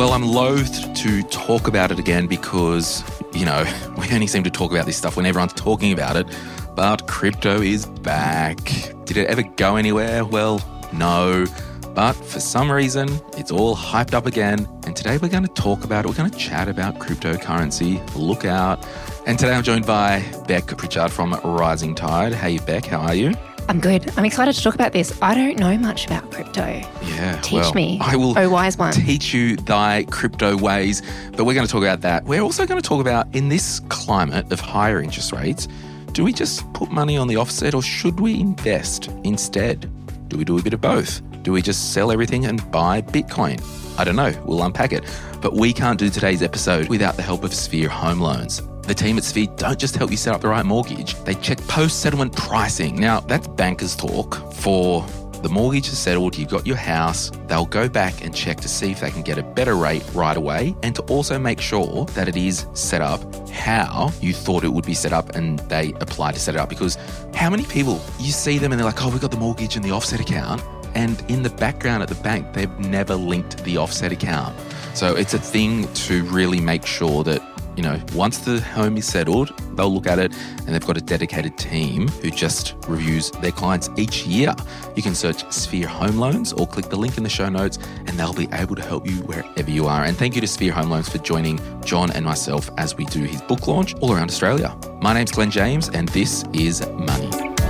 Well, I'm loath to talk about it again because, we only seem to talk about this stuff when everyone's talking about it. But crypto is back. Did it ever go anywhere? Well, no. But for some reason, it's all hyped up again. And today we're going to talk about it. We're going to chat about cryptocurrency. Look out. And today I'm joined by Beck Pritchard from Rising Tide. Hey, Beck, how are you? I'm good. I'm excited to talk about this. I don't know much about crypto. Yeah. Teach me. I will wise one. teach you thy crypto ways. But we're going to talk about that. We're also going to talk about, in this climate of higher interest rates, do we just put money on the offset or should we invest instead? Do we do a bit of both? Do we just sell everything and buy Bitcoin? I don't know. We'll unpack it. But we can't do today's episode without the help of Sphere Home Loans. The team at Sphere don't just help you set up the right mortgage. They check post-settlement pricing. Now, that's bankers talk. For the mortgage is settled, you've got your house, they'll go back and check to see if they can get a better rate right away and to also make sure that it is set up how you thought it would be set up and they apply to set it up. Because how many people, you see them and they're like, oh, we've got the mortgage and the offset account. And in the background at the bank, they've never linked the offset account. So it's a thing to really make sure that, once the home is settled, they'll look at it and they've got a dedicated team who just reviews their clients each year. You can search Sphere Home Loans or click the link in the show notes and they'll be able to help you wherever you are. And thank you to Sphere Home Loans for joining John and myself as we do his book launch all around Australia. My name's Glenn James and this is Money.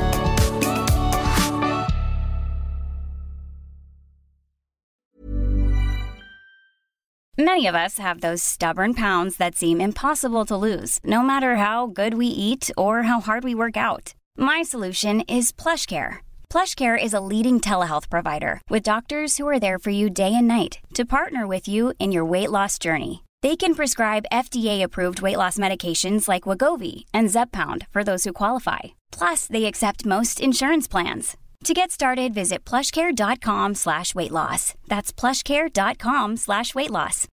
Many of us have those stubborn pounds that seem impossible to lose, no matter how good we eat or how hard we work out. My solution is PlushCare. PlushCare is a leading telehealth provider with doctors who are there for you day and night to partner with you in your weight loss journey. They can prescribe FDA-approved weight loss medications like Wegovy and Zepbound for those who qualify. Plus, they accept most insurance plans. To get started, visit plushcare.com/weightloss. That's plushcare.com/weightloss.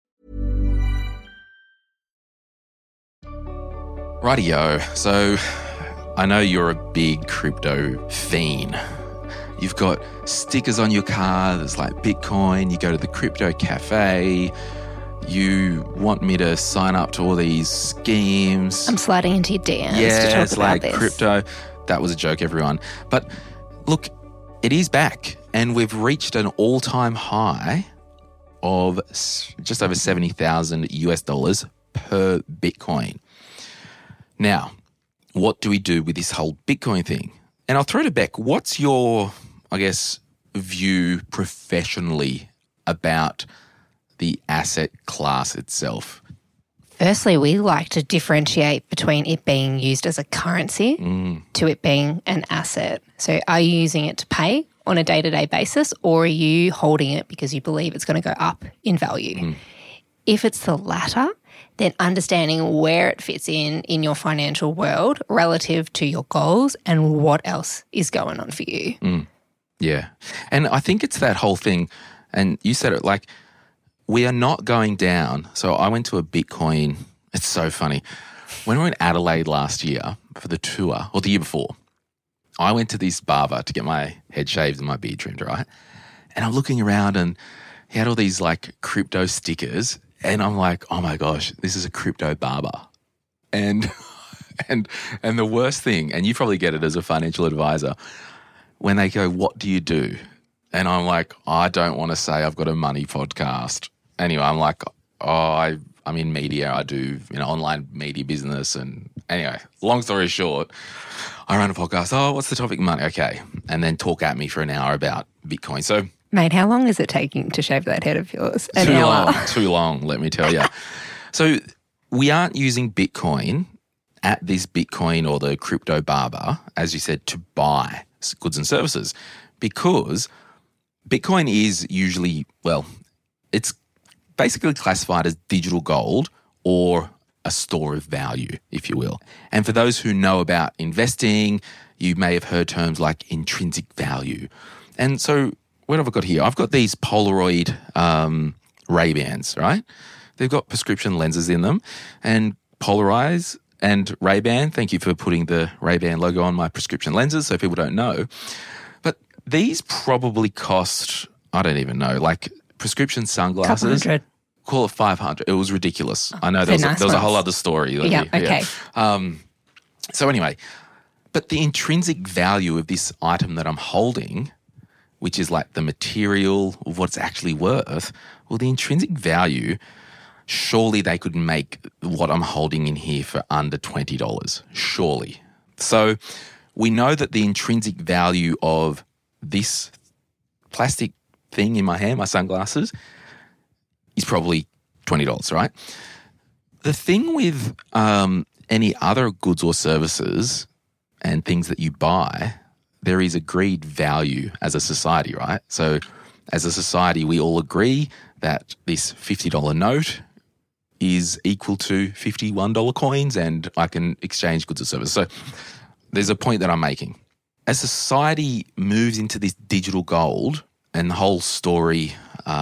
Rightio. So I know you're a big crypto fiend. You've got stickers on your car that's like Bitcoin. You go to the crypto cafe. You want me to sign up to all these schemes. I'm sliding into your DMs to talk it's about like this. crypto. That was a joke, everyone. But look, it is back and we've reached an all-time high of just over $70,000 per Bitcoin. Now, what do we do with this whole Bitcoin thing? And I'll throw to Beck, what's your, view professionally about the asset class itself? Firstly, we like to differentiate between it being used as a currency to it being an asset. So are you using it to pay on a day-to-day basis or are you holding it because you believe it's going to go up in value? If it's the latter, then understanding where it fits in your financial world relative to your goals and what else is going on for you. Yeah. And I think it's that whole thing, and you said it, we are not going down. So I went to a Bitcoin. It's so funny. When we were in Adelaide last year for the tour, or the year before, I went to this barber to get my head shaved and my beard trimmed, right? And I'm looking around and he had all these crypto stickers and I'm like, oh my gosh, this is a crypto barber. And the worst thing, and you probably get it as a financial advisor, when they go, what do you do? And I'm like, I don't want to say I've got a money podcast. Anyway, I'm like, I'm in media. I do, online media business. And anyway, long story short, I run a podcast. Oh, what's the topic? Money. Okay. And then talk at me for an hour about Bitcoin. So, mate, how long is it taking to shave that head of yours? Too long, let me tell you. So we aren't using Bitcoin at this Bitcoin or the crypto barber, as you said, to buy goods and services because Bitcoin is usually, it's basically classified as digital gold or a store of value, if you will. And for those who know about investing, you may have heard terms like intrinsic value. And so what have I got here? I've got these Polaroid Ray-Bans, right? They've got prescription lenses in them and Polarize and Ray-Ban. Thank you for putting the Ray-Ban logo on my prescription lenses so people don't know. But these probably cost, I don't even know, prescription sunglasses. $200. call it 500. It was ridiculous. I know they're there was nice a whole ones. other story. Yeah, okay. So anyway, but the intrinsic value of this item that I'm holding, which is like the material of what it's actually worth, well, the intrinsic value, surely they could make what I'm holding in here for under $20. Surely. So we know that the intrinsic value of this plastic thing in my hand, my sunglasses, is probably $20, right? The thing with any other goods or services and things that you buy, there is agreed value as a society, right? So as a society, we all agree that this $50 note is equal to $51 coins and I can exchange goods or services. So there's a point that I'm making. As society moves into this digital gold and the whole story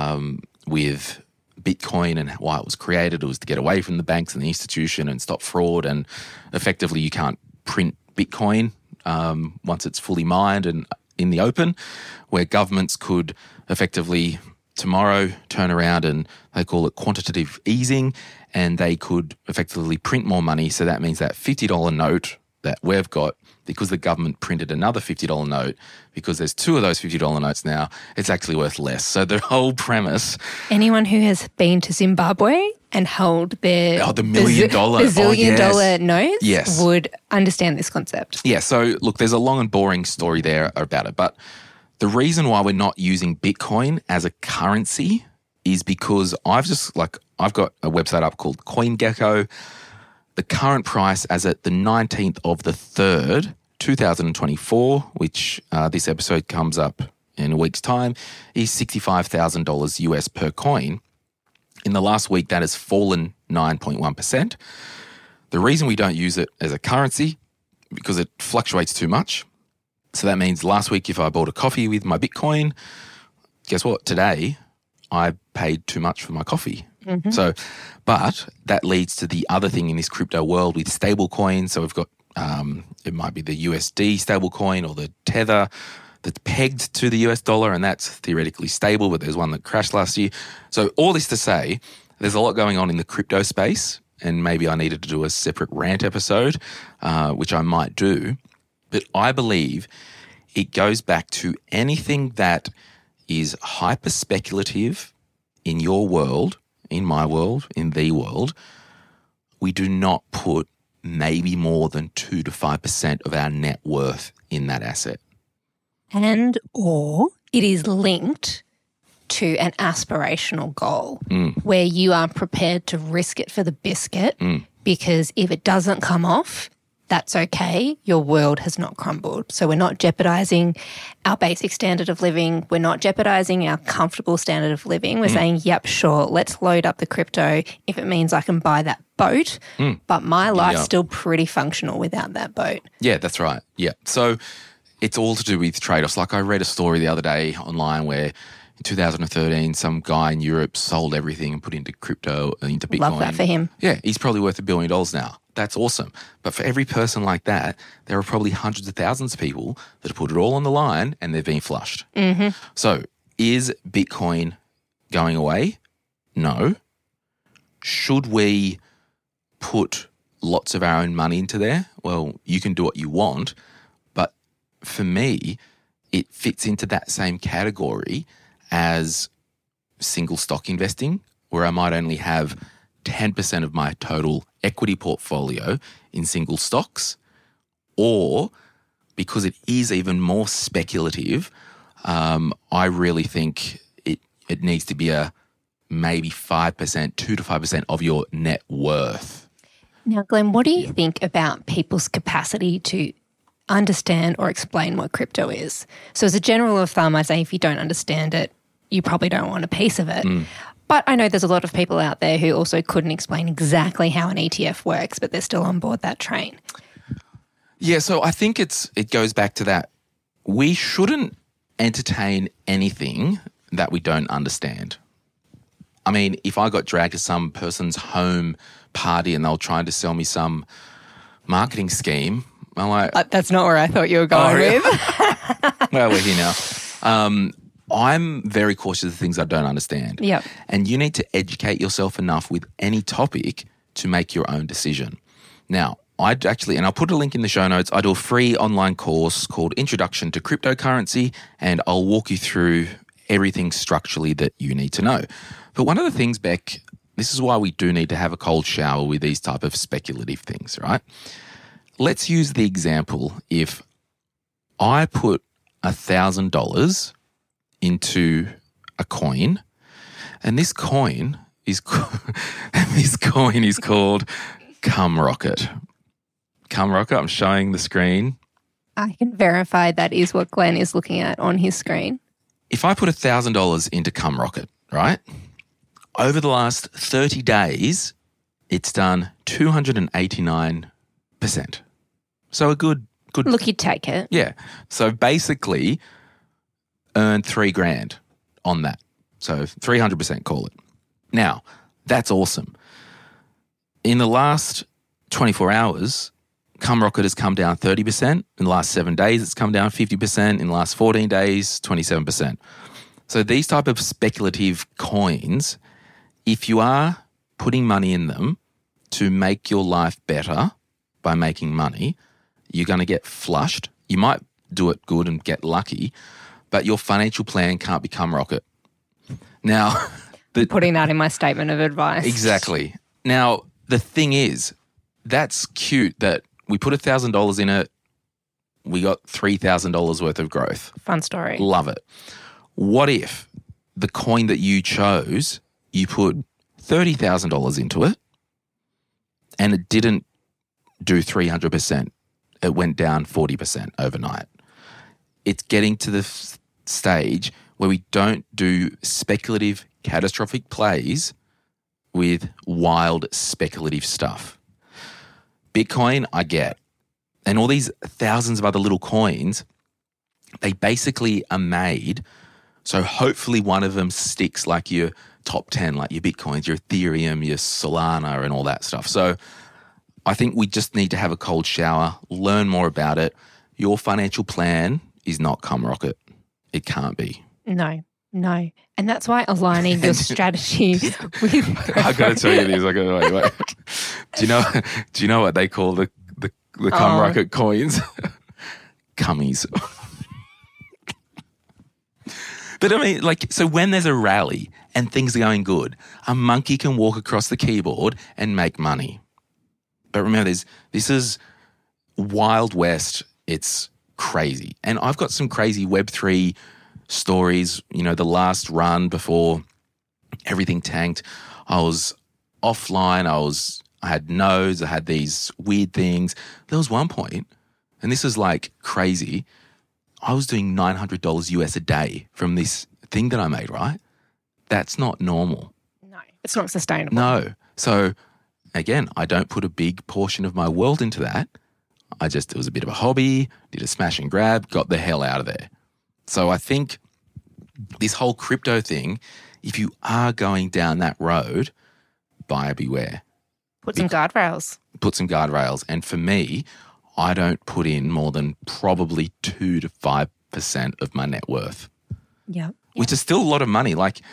with Bitcoin and why it was created, it was to get away from the banks and the institution and stop fraud, and effectively you can't print Bitcoin once it's fully mined and in the open, where governments could effectively tomorrow turn around and they call it quantitative easing, and they could effectively print more money. So that means that $50 note that we've got, because the government printed another $50 note, because there's two of those $50 notes now, it's actually worth less. So the whole premise... Anyone who has been to Zimbabwe and held their $1 million bazillion-dollar notes Yes. would understand this concept. Yeah, so look, there's a long and boring story there about it, but the reason why we're not using Bitcoin as a currency is because I've got a website up called CoinGecko. The current price as at the 19th of the 3rd, 2024, which this episode comes up in a week's time, is $65,000 US per coin. In the last week, that has fallen 9.1%. The reason we don't use it as a currency, because it fluctuates too much. So that means last week, if I bought a coffee with my Bitcoin, guess what? Today, I paid too much for my coffee. Mm-hmm. So, but that leads to the other thing in this crypto world with stable coins. So we've got, it might be the USD stable coin or the Tether that's pegged to the US dollar, and that's theoretically stable, but there's one that crashed last year. So all this to say, there's a lot going on in the crypto space, and maybe I needed to do a separate rant episode, which I might do. But I believe it goes back to anything that is hyper speculative in your world, in my world, in the world. We do not put maybe more than 2 to 5% of our net worth in that asset. And or it is linked to an aspirational goal where you are prepared to risk it for the biscuit because if it doesn't come off, that's okay. Your world has not crumbled. So we're not jeopardizing our basic standard of living. We're not jeopardizing our comfortable standard of living. We're saying, yep, sure, let's load up the crypto if it means I can buy that boat, but my life's still pretty functional without that boat. Yeah, that's right. Yeah. So it's all to do with trade-offs. Like I read a story the other day online where in 2013, some guy in Europe sold everything and put into crypto, into Bitcoin. Love that for him. Yeah, he's probably worth $1 billion now. That's awesome. But for every person like that, there are probably hundreds of thousands of people that have put it all on the line and they've been flushed. Mm-hmm. So is Bitcoin going away? No. Should we put lots of our own money into there? Well, you can do what you want. But for me, it fits into that same category as single stock investing, where I might only have 10% of my total equity portfolio in single stocks, or because it is even more speculative, I really think it needs to be a maybe 5%, 2 to 5% of your net worth. Now, Glenn, what do you think about people's capacity to understand or explain what crypto is? So as a general rule of thumb, I say if you don't understand it, you probably don't want a piece of it. But I know there's a lot of people out there who also couldn't explain exactly how an ETF works, but they're still on board that train. Yeah, so I think it goes back to that. We shouldn't entertain anything that we don't understand. I mean, if I got dragged to some person's home party and they were trying to sell me some marketing scheme, I'm like... That's not where I thought you were going with. Well, we're here now. I'm very cautious of things I don't understand. Yep. And you need to educate yourself enough with any topic to make your own decision. Now, I'd actually, and I'll put a link in the show notes, I do a free online course called Introduction to Cryptocurrency, and I'll walk you through everything structurally that you need to know. But one of the things, Beck, this is why we do need to have a cold shower with these type of speculative things, right? Let's use the example. If I put $1,000 into a coin, and this coin is called CumRocket. CumRocket, I'm showing the screen. I can verify that is what Glenn is looking at on his screen. If I put $1,000 into CumRocket, right, over the last 30 days, it's done 289%. So a good. Look, you'd take it. Yeah. So basically earned $3,000 on that. So 300%, call it. Now, that's awesome. In the last 24 hours, CumRocket has come down 30%. In the last 7 days, it's come down 50%. In the last 14 days, 27%. So these type of speculative coins, if you are putting money in them to make your life better by making money, you're going to get flushed. You might do it good and get lucky, but your financial plan can't be CumRocket. Now, putting that in my statement of advice. Exactly. Now, the thing is, that's cute that we put $1,000 in it, we got $3,000 worth of growth. Fun story. Love it. What if the coin that you chose, you put $30,000 into it and it didn't do 300%? It went down 40% overnight. It's getting to the stage where we don't do speculative, catastrophic plays with wild, speculative stuff. Bitcoin, I get. And all these thousands of other little coins, they basically are made so hopefully one of them sticks, like your top 10, like your Bitcoins, your Ethereum, your Solana and all that stuff. So I think we just need to have a cold shower, learn more about it. Your financial plan is not CumRocket. It can't be. No. And that's why aligning your strategy with... I got to tell you this. Wait. Do you know what they call the CumRocket coins? Cummies. But I mean, so when there's a rally and things are going good, a monkey can walk across the keyboard and make money. But remember, this is Wild West. It's crazy. And I've got some crazy Web3 stories. The last run before everything tanked, I was offline. I had nodes. I had these weird things. There was one point, and this is crazy, I was doing $900 US a day from this thing that I made, right? That's not normal. No, it's not sustainable. No. So again, I don't put a big portion of my world into that. It was a bit of a hobby, did a smash and grab, got the hell out of there. So I think this whole crypto thing, if you are going down that road, buyer beware. Put some guardrails. And for me, I don't put in more than probably 2 to 5% of my net worth. Yeah. Which is still a lot of money.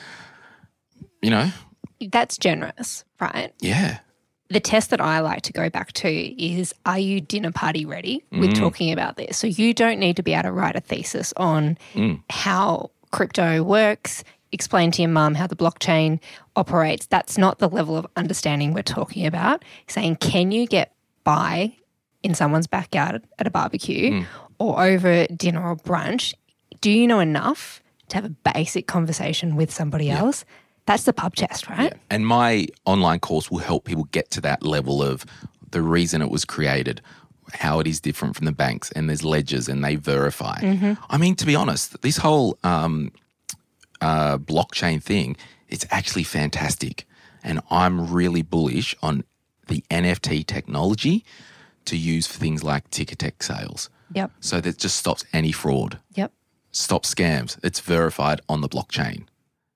That's generous, right? Yeah. The test that I like to go back to is, are you dinner party ready with talking about this? So you don't need to be able to write a thesis on how crypto works, explain to your mum how the blockchain operates. That's not the level of understanding we're talking about. Saying, can you get by in someone's backyard at a barbecue or over dinner or brunch? Do you know enough to have a basic conversation with somebody else? That's the pub test, right? Yeah. And my online course will help people get to that level of the reason it was created, how it is different from the banks, and there's ledgers and they verify. Mm-hmm. I mean, to be honest, this whole blockchain thing, it's actually fantastic. And I'm really bullish on the NFT technology to use for things like Ticketek sales. Yep. So that just stops any fraud. Yep. Stops scams. It's verified on the blockchain.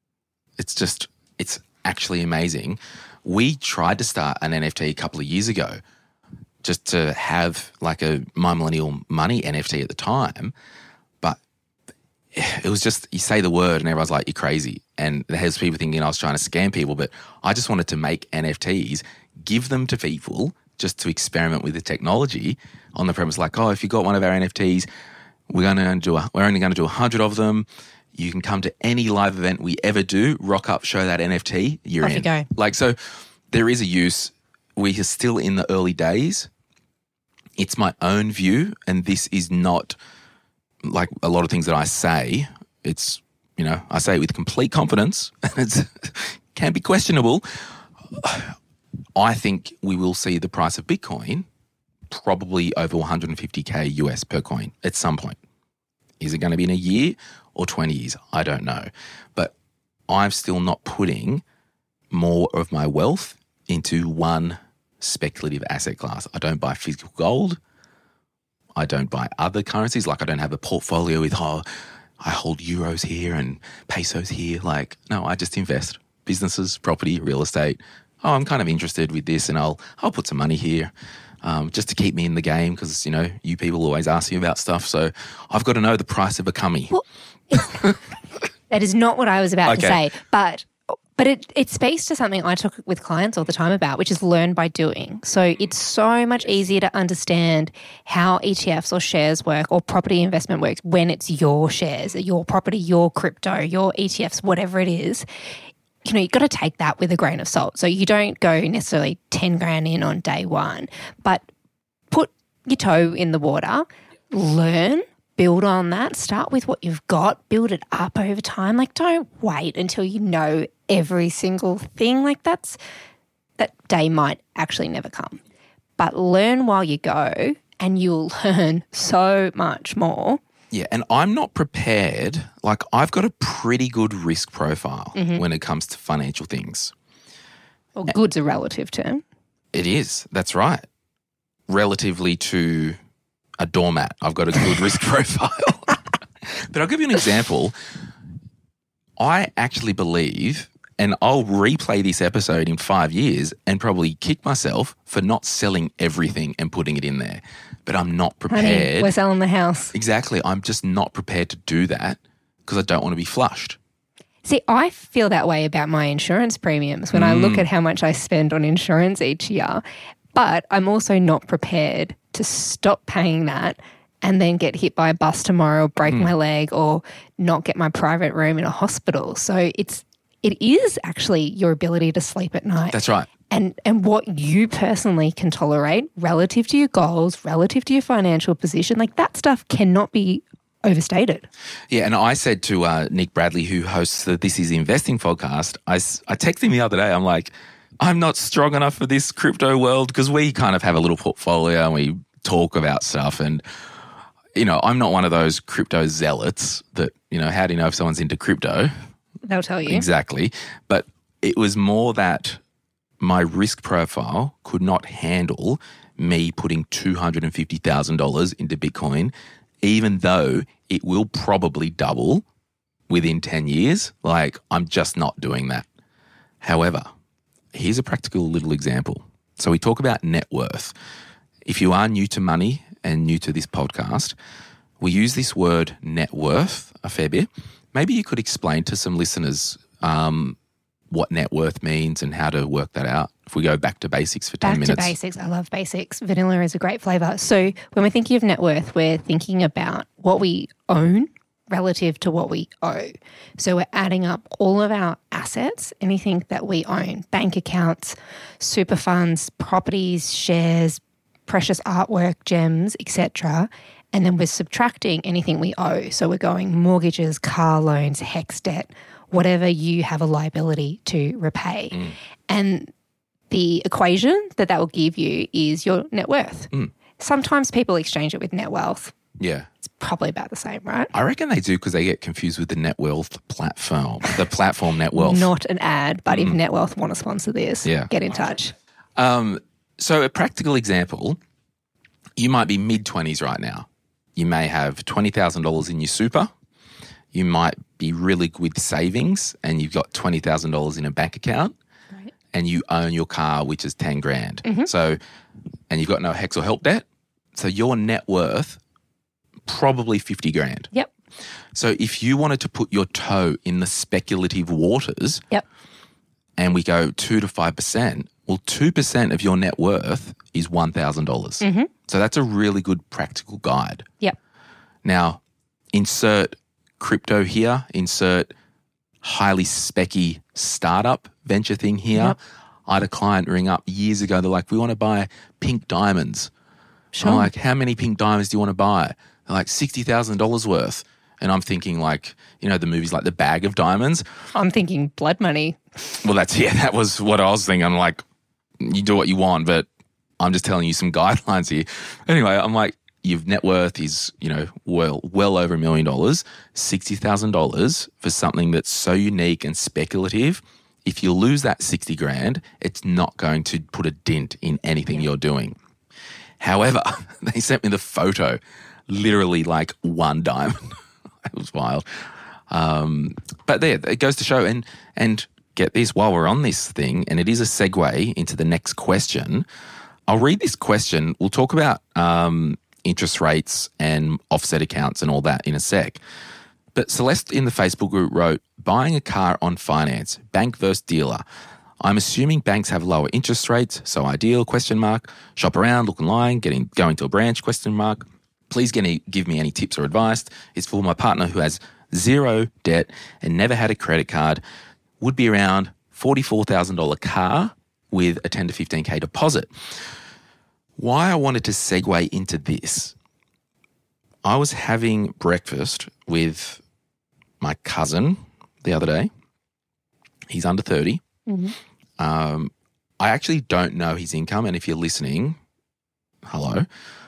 It's actually amazing. We tried to start an NFT a couple of years ago just to have a My Millennial Money NFT at the time, but it was just, you say the word and everyone's like, you're crazy. And there's people thinking I was trying to scam people, but I just wanted to make NFTs, give them to people just to experiment with the technology on the premise like, oh, if you got one of our NFTs, we're only going to do 100 of them. You can come to any live event we ever do, rock up, show that NFT, you're Off in. you go. Like, so there is a use. We are still in the early days. It's my own view, and this is not like a lot of things that I say. It's, you know, I say it with complete confidence. It can be questionable. I think we will see the price of Bitcoin probably over 150K US per coin at some point. Is it going to be in a year or 20 years? I don't know. But I'm still not putting more of my wealth into one speculative asset class. I don't buy physical gold. I don't buy other currencies. Like, I don't have a portfolio with, I hold euros here and pesos here. Like, no, I just invest. Businesses, property, real estate. Oh, I'm kind of interested with this, and I'll put some money here just to keep me in the game, because, you know, you people always ask me about stuff. So I've got to know the price of a cummy. Well, that is not what I was about to say, but it speaks to something I talk with clients all the time about, which is learn by doing. So it's so much easier to understand how ETFs or shares work or property investment works when it's your shares, your property, your crypto, your ETFs, whatever it is. You know, you've got to take that with a grain of salt. So you don't go necessarily 10 grand in on day one, but put your toe in the water, learn, build on that, start with what you've got, build it up over time. Like, don't wait until you know every single thing. Like, that day might actually never come. But learn while you go, and you'll learn so much more. Yeah, and I'm not prepared. Like, I've got a pretty good risk profile when it comes to financial things. Well, good's a relative term. It is. That's right. Relatively to a doormat, I've got a good risk profile. But I'll give you an example. I actually believe, and I'll replay this episode in 5 years and probably kick myself for not selling everything and putting it in there. But I'm not prepared. Honey, we're selling the house. Exactly. I'm just not prepared to do that because I don't want to be flushed. See, I feel that way about my insurance premiums when I look at how much I spend on insurance each year. But I'm also not prepared to stop paying that and then get hit by a bus tomorrow, break my leg, or not get my private room in a hospital. So it is actually your ability to sleep at night. That's right. And what you personally can tolerate relative to your goals, relative to your financial position, like that stuff cannot be overstated. Yeah, and I said to Nick Bradley, who hosts the This Is Investing podcast, I texted him the other day, I'm like, I'm not strong enough for this crypto world, because we kind of have a little portfolio and we talk about stuff, and, you know, I'm not one of those crypto zealots that, you know, how do you know if someone's into crypto? They'll tell you. Exactly. But it was more that my risk profile could not handle me putting $250,000 into Bitcoin, even though it will probably double within 10 years. Like, I'm just not doing that. However, here's a practical little example. So we talk about net worth. If you are new to money and new to this podcast, we use this word net worth a fair bit. Maybe you could explain to some listeners what net worth means and how to work that out. If we go back to basics for 10 minutes. Back to basics. I love basics. Vanilla is a great flavour. So when we're thinking of net worth, we're thinking about what we own relative to what we owe. So we're adding up all of our assets, anything that we own, bank accounts, super funds, properties, shares, precious artwork, gems, etc. And then we're subtracting anything we owe. So we're going mortgages, car loans, HEX debt, whatever you have a liability to repay. And the equation that will give you is your net worth. Sometimes people exchange it with net wealth. Yeah. It's probably about the same, right? I reckon they do, because they get confused with the net wealth platform, the platform net wealth. Not an ad, but if net wealth want to sponsor this, get in touch. So a practical example, you might be mid-20s right now. You may have $20,000 in your super. You might be really good with savings and you've got $20,000 in a bank account. Right. And you own your car, which is 10 grand. So, and you've got no HEX or HELP debt. So your net worth, probably 50 grand. Yep. So if you wanted to put your toe in the speculative waters Yep. and we go 2 to 5%, well, 2% of your net worth is $1,000. So that's a really good practical guide. Yep. Now, insert crypto here, insert highly specky startup venture thing here. Yep. I had a client ring up years ago. They're like, we want to buy pink diamonds. Sure. I'm like, how many pink diamonds do you want to buy? They're like, $60,000 worth. And I'm thinking like, the movies like The Bag of Diamonds. I'm thinking blood money. Well, that was what I was thinking. I'm like, you do what you want, but I'm just telling you some guidelines here. Anyway, I'm like, your net worth is, well over $1 million, $60,000 for something that's so unique and speculative. If you lose that 60 grand, it's not going to put a dent in anything you're doing. However, they sent me the photo, literally like one diamond. It was wild. But there, it goes to show, and get this, while we're on this thing, and it is a segue into the next question, I'll read this question. We'll talk about interest rates and offset accounts and all that in a sec. But Celeste in the Facebook group wrote, buying a car on finance, bank versus dealer. I'm assuming banks have lower interest rates, so ideal, ? Shop around, look online, going to a branch, ? Please give me any tips or advice. It's for my partner who has zero debt and never had a credit card. Would be around $44,000 car with a 10 to 15K deposit. Why I wanted to segue into this, I was having breakfast with my cousin the other day. He's under 30. I actually don't know his income, and if you're listening, hello.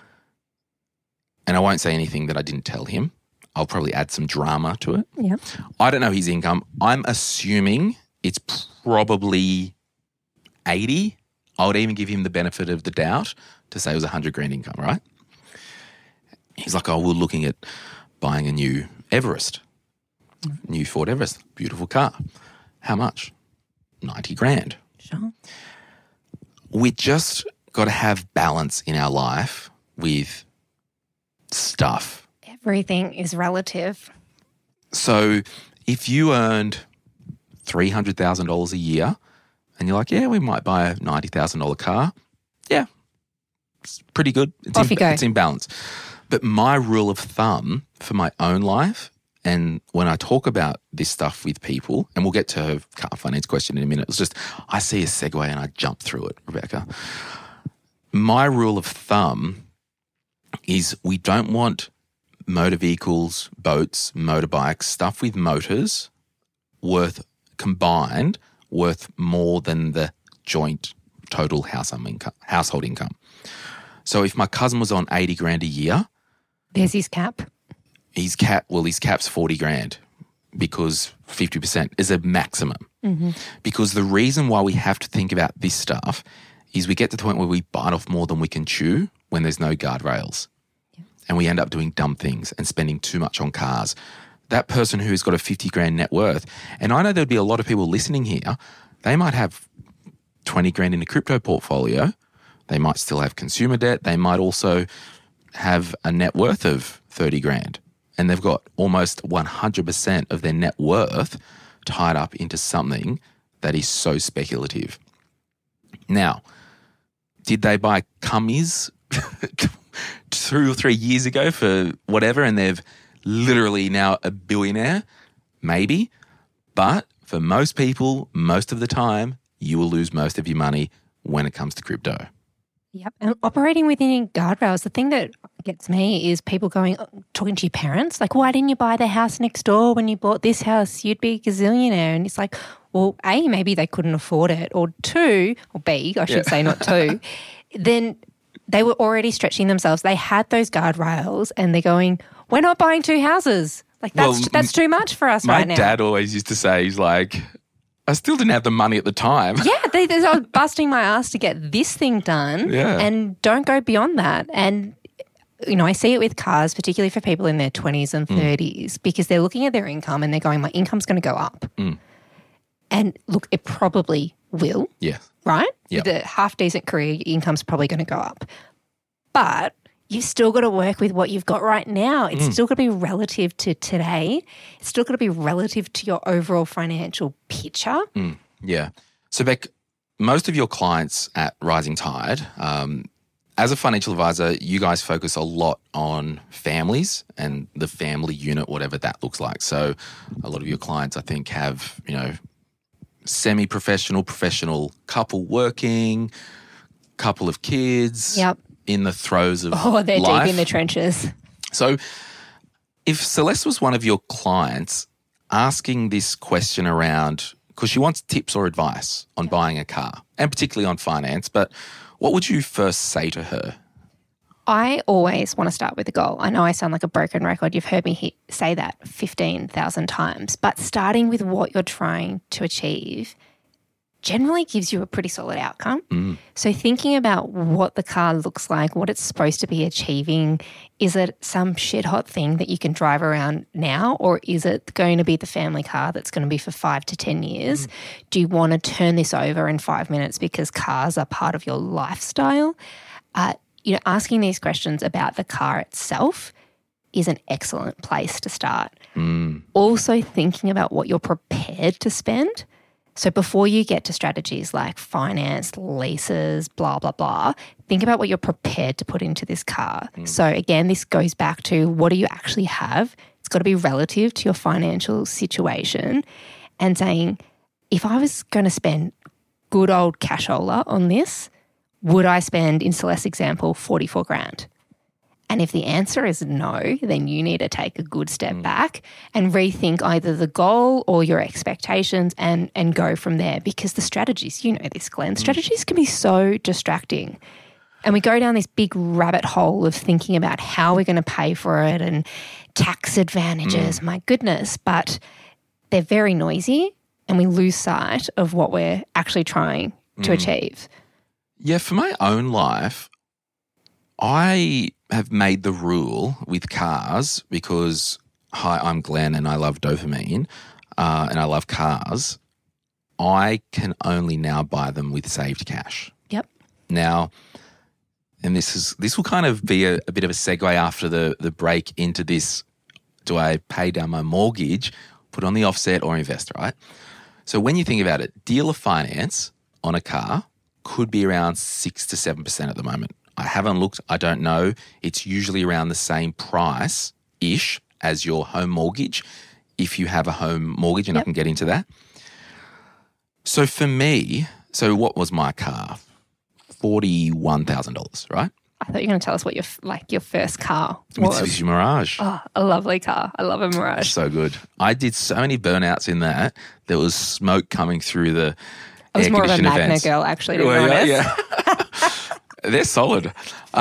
And I won't say anything that I didn't tell him. I'll probably add some drama to it. Yeah. I don't know his income. I'm assuming it's probably 80. I would even give him the benefit of the doubt to say it was 100 grand income, right? He's like, we're looking at buying a new Everest, new Ford Everest, beautiful car. How much? 90 grand. Sure. We just got to have balance in our life with stuff. Everything is relative. So if you earned $300,000 a year and you're like, yeah, we might buy a $90,000 car. Yeah, it's pretty good. It's in balance. But my rule of thumb for my own life, and when I talk about this stuff with people, and we'll get to her car finance question in a minute, it's just I see a segue and I jump through it, Rebecca. My rule of thumb is we don't want motor vehicles, boats, motorbikes, stuff with motors combined worth more than the joint total household income. So if my cousin was on 80 grand a year. There's his cap. His cap's 40 grand because 50% is a maximum. Because the reason why we have to think about this stuff is we get to the point where we bite off more than we can chew when there's no guardrails. And we end up doing dumb things and spending too much on cars. That person who's got a 50 grand net worth, and I know there'd be a lot of people listening here, they might have 20 grand in a crypto portfolio. They might still have consumer debt. They might also have a net worth of 30 grand. And they've got almost 100% of their net worth tied up into something that is so speculative. Now, did they buy cummies 2 or 3 years ago for whatever and they've literally now a billionaire? Maybe. But for most people, most of the time, you will lose most of your money when it comes to crypto. Yep. And operating within guardrails, the thing that gets me is people talking to your parents, like, why didn't you buy the house next door when you bought this house? You'd be a gazillionaire. And it's like, well, A, maybe they couldn't afford it, or two, or B, I should say, not two, then they were already stretching themselves. They had those guardrails and they're going, we're not buying 2 houses. Like, that's too much for us right now. My dad always used to say, he's like, I still didn't have the money at the time. Yeah, I was busting my ass to get this thing done and don't go beyond that. And, I see it with cars, particularly for people in their 20s and 30s, because they're looking at their income and they're going, my income's going to go up. And look, it probably will. Yeah. Right? Yep. With a half-decent career, your income's probably going to go up. But you've still got to work with what you've got right now. It's still got to be relative to today. It's still got to be relative to your overall financial picture. Yeah. So, Beck, most of your clients at Rising Tide, as a financial advisor, you guys focus a lot on families and the family unit, whatever that looks like. So a lot of your clients, I think, have, semi-professional, professional couple working, couple of kids in the throes of they're life. deep in the trenches. So if Celeste was one of your clients asking this question around, because she wants tips or advice on buying a car, and particularly on finance, but what would you first say to her? I always want to start with a goal. I know I sound like a broken record. You've heard me say that 15,000 times. But starting with what you're trying to achieve generally gives you a pretty solid outcome. So thinking about what the car looks like, what it's supposed to be achieving, is it some shit hot thing that you can drive around now, or is it going to be the family car that's going to be for 5 to 10 years? Do you want to turn this over in 5 minutes because cars are part of your lifestyle? Asking these questions about the car itself is an excellent place to start. Also thinking about what you're prepared to spend. So before you get to strategies like finance, leases, blah, blah, blah, think about what you're prepared to put into this car. So again, this goes back to what do you actually have? It's got to be relative to your financial situation, and saying, if I was going to spend good old cashola on this, would I spend, in Celeste's example, 44 grand? And if the answer is no, then you need to take a good step back and rethink either the goal or your expectations and go from there. Because the strategies, you know this, Glenn, strategies can be so distracting. And we go down this big rabbit hole of thinking about how we're going to pay for it and tax advantages, my goodness. But they're very noisy and we lose sight of what we're actually trying to achieve. Yeah, for my own life, I have made the rule with cars because, hi, I'm Glenn and I love dopamine and I love cars. I can only now buy them with saved cash. Yep. Now, and this will kind of be a bit of a segue after the break into this. Do I pay down my mortgage, put on the offset, or invest, right? So when you think about it, dealer finance on a car could be around 6 to 7% at the moment. I haven't looked. I don't know. It's usually around the same price-ish as your home mortgage if you have a home mortgage, and I can get into that. So for me, what was my car? $41,000, right? I thought you were going to tell us what your first car was. Mitsubishi Mirage. Oh, a lovely car. I love a Mirage. So good. I did so many burnouts in that. There was smoke coming through the I was more of a Magna vents. girl, actually, to be honest. Yeah. They're solid.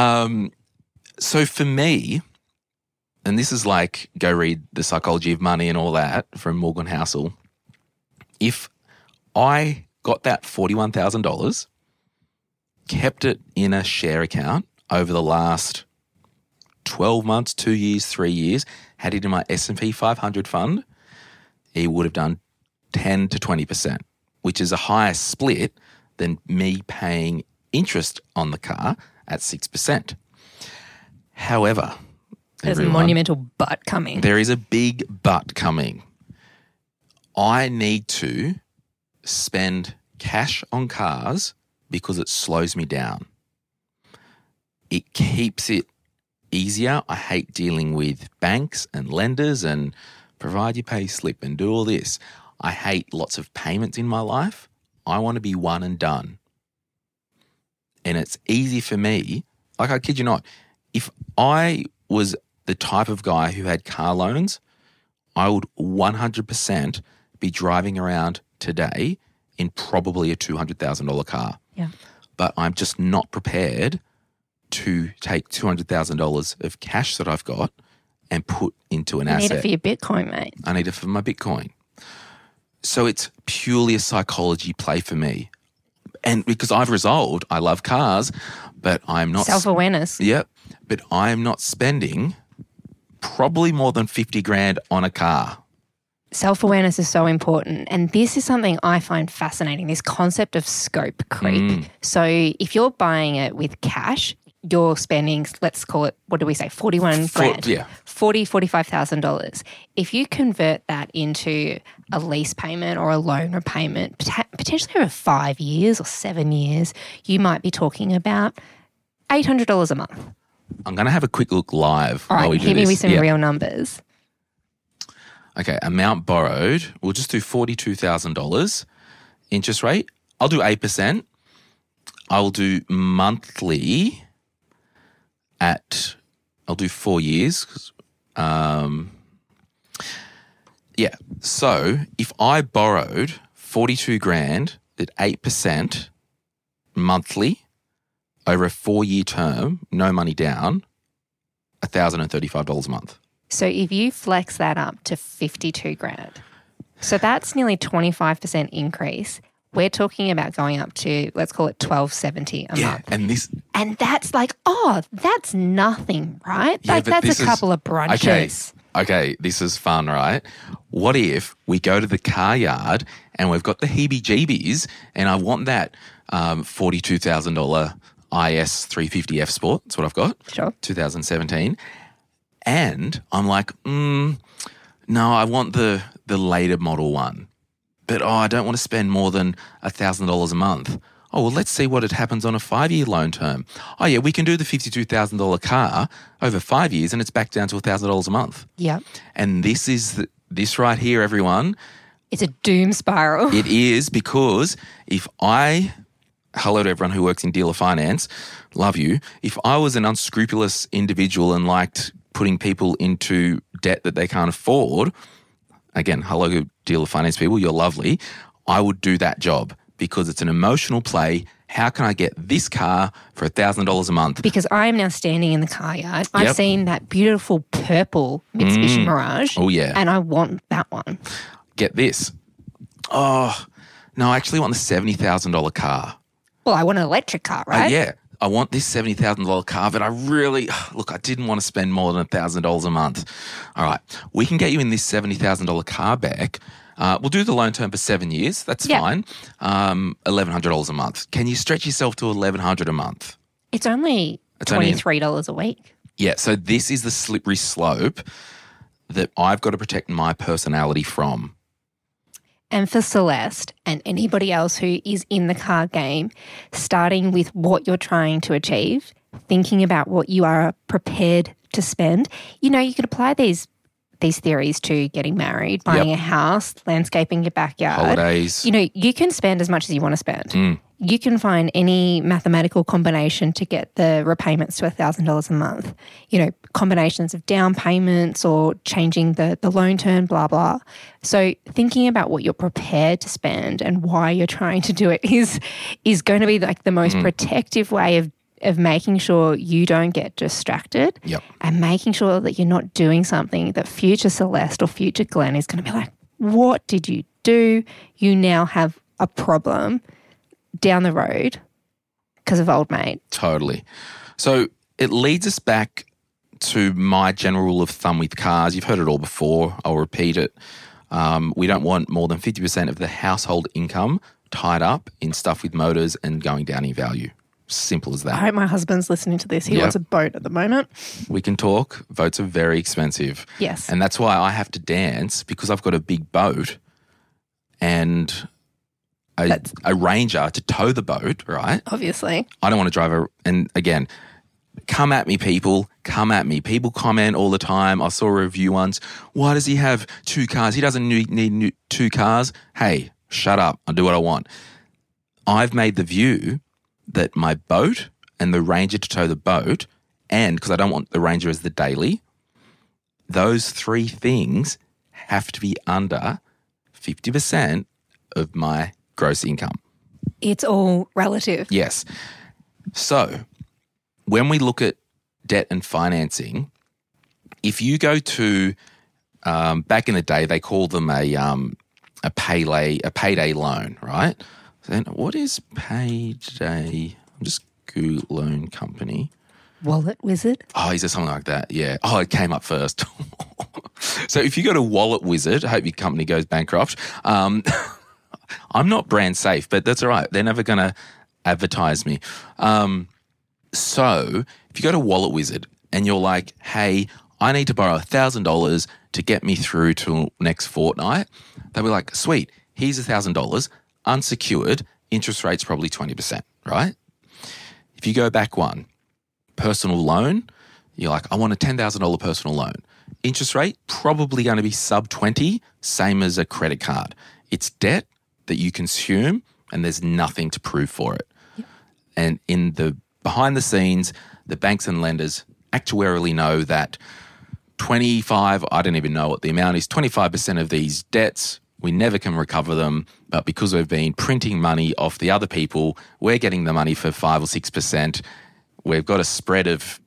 So for me, and this is like, go read The Psychology of Money and all that from Morgan Housel. If I got that $41,000, kept it in a share account over the last 12 months, 2 years, 3 years, had it in my S&P 500 fund, it would have done 10 to 20%, which is a higher split than me paying interest on the car at 6%. However, there's a monumental but coming. There is a big but coming. I need to spend cash on cars because it slows me down. It keeps it easier. I hate dealing with banks and lenders and provide your pay slip and do all this. I hate lots of payments in my life. I want to be one and done. And it's easy for me. Like, I kid you not, if I was the type of guy who had car loans, I would 100% be driving around today in probably a $200,000 car. Yeah. But I'm just not prepared to take $200,000 of cash that I've got and put into an asset. You need it for your Bitcoin, mate. I need it for my Bitcoin. So it's purely a psychology play for me. And because I've resolved, I love cars, but I'm not... Self-awareness. Yep. But I'm not spending probably more than 50 grand on a car. Self-awareness is so important. And this is something I find fascinating, this concept of scope creep. So if you're buying it with cash, you're spending, let's call it, what do we say, 41 grand? Yeah. $45,000. If you convert that into a lease payment or a loan repayment, potentially over 5 years or 7 years, you might be talking about $800 a month. I'm going to have a quick look live All right, while we do hit me this. with some real numbers. Okay, amount borrowed, we'll just do $42,000. Interest rate, I'll do 8%. I will do monthly I'll do 4 years. So if I borrowed 42 grand at 8% monthly over a 4-year term, no money down, $1,035 a month. So if you flex that up to 52 grand, so that's nearly 25% increase. We're talking about going up to, let's call it $1,270 a month. And that's like, that's nothing, right? Yeah, like that's a couple of brunches. Okay, this is fun, right? What if we go to the car yard and we've got the heebie-jeebies and I want that $42,000 IS 350 F Sport. That's what I've got. Sure. 2017. And I'm like, no, I want the later model one. But, I don't want to spend more than $1,000 a month. Oh, well, let's see what happens on a 5-year loan term. Oh, yeah, we can do the $52,000 car over 5 years and it's back down to $1,000 a month. Yep. And this is this right here, everyone. It's a doom spiral. It is, because hello to everyone who works in dealer finance, love you. If I was an unscrupulous individual and liked putting people into debt that they can't afford, again, hello dealer finance people, you're lovely, I would do that job because it's an emotional play. How can I get this car for $1,000 a month? Because I am now standing in the car yard. I've seen that beautiful purple Mitsubishi Mirage. Oh, yeah. And I want that one. Get this. Oh, no, I actually want the $70,000 car. Well, I want an electric car, right? Yeah. I want this $70,000 car, but I didn't want to spend more than $1,000 a month. All right. We can get you in this $70,000 car back. We'll do the loan term for 7 years. That's fine. $1,100 a month. Can you stretch yourself to $1,100 a month? It's only $23 a week. Yeah. So this is the slippery slope that I've got to protect my personality from. And for Celeste and anybody else who is in the car game, starting with what you're trying to achieve, thinking about what you are prepared to spend. You could apply these theories to getting married, buying a house, landscaping your backyard. Holidays. You can spend as much as you want to spend. You can find any mathematical combination to get the repayments to $1,000 a month. Combinations of down payments or changing the loan term, blah, blah. So thinking about what you're prepared to spend and why you're trying to do it is going to be like the most protective way of making sure you don't get distracted and making sure that you're not doing something that future Celeste or future Glenn is going to be like, what did you do? You now have a problem down the road because of old mate. Totally. So it leads us back to my general rule of thumb with cars. You've heard it all before. I'll repeat it. We don't want more than 50% of the household income tied up in stuff with motors and going down in value. Simple as that. I hope my husband's listening to this. He wants a boat at the moment. We can talk. Boats are very expensive. Yes. And that's why I have to dance, because I've got a big boat and a Ranger to tow the boat, right? Obviously. I don't want to drive and again, come at me, people. Come at me. People comment all the time. I saw a review once. Why does he have 2 cars? He doesn't need 2 cars. Hey, shut up. I'll do what I want. I've made the view that my boat and the Ranger to tow the boat, and because I don't want the Ranger as the daily, those 3 things have to be under 50% of my gross income. It's all relative. Yes. So when we look at debt and financing, if you go to back in the day, they call them a payday loan, right? So then what is payday? I'm just Google loan company. Wallet Wizard? Oh, is there something like that? Yeah. Oh, it came up first. So if you go to Wallet Wizard, I hope your company goes bankrupt. I'm not brand safe, but that's all right. They're never going to advertise me. So if you go to Wallet Wizard and you're like, hey, I need to borrow $1,000 to get me through to next fortnight, they'll be like, sweet, here's $1,000, unsecured, interest rate's probably 20%, right? If you go back one, personal loan, you're like, I want a $10,000 personal loan. Interest rate, probably going to be sub 20, same as a credit card. It's debt that you consume and there's nothing to prove for it. Yep. And in the behind the scenes, the banks and lenders actuarially know that 25, I don't even know what the amount is, 25% of these debts, we never can recover them, but because we've been printing money off the other people, we're getting the money for 5 or 6%. We've got a spread of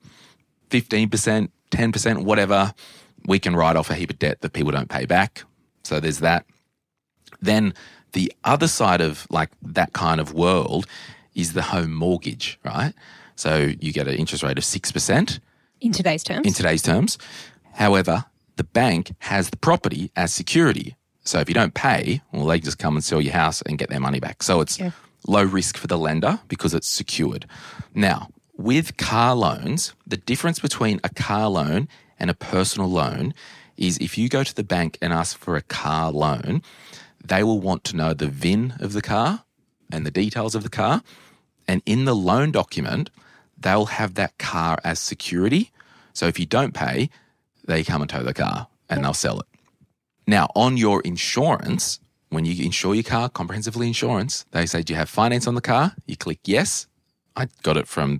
15%, 10%, whatever. We can write off a heap of debt that people don't pay back. So there's that. Then the other side of like that kind of world is the home mortgage, right? So you get an interest rate of 6%. In today's terms. However, the bank has the property as security. So if you don't pay, well, they just come and sell your house and get their money back. So it's low risk for the lender because it's secured. Now, with car loans, the difference between a car loan and a personal loan is if you go to the bank and ask for a car loan, they will want to know the VIN of the car and the details of the car. And in the loan document, they'll have that car as security. So if you don't pay, they come and tow the car and they'll sell it. Now, on your insurance, when you insure your car, comprehensively insurance, they say, do you have finance on the car? You click yes. I got it from,